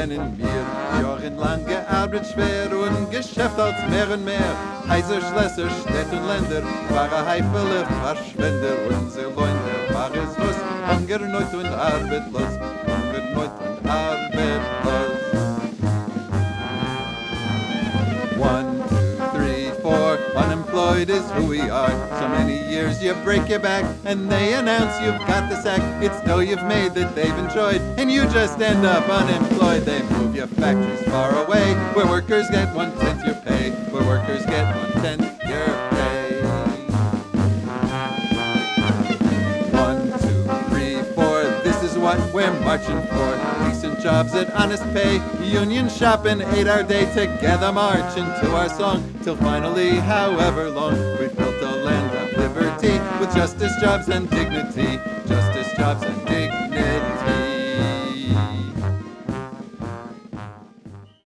kennen wir. Jahrelang gearbeitet schwer und Geschäft als mehr und mehr. Häuser, Schlösser, Städte und Länder, waren Heifele Verschwender. Unser Leute war es los, Hunger, Not und arbeitslos. Hunger, Not und arbeitslos. 1, 2, 3, 4, unemployed is who we are. So many years you break your back and they announce you've got the sack. It's dough you've made that they've enjoyed and you just end up unemployed. They move your factories far away where workers get 1/10 your pay. Where workers get 1/10 your pay. 1, 2, 3, 4, this is what we're marching for. Decent jobs at honest pay, union shopping 8-hour day, together march into our song, till finally, however long, we've built a land of liberty, with justice, jobs, and dignity. Justice, jobs, and dignity.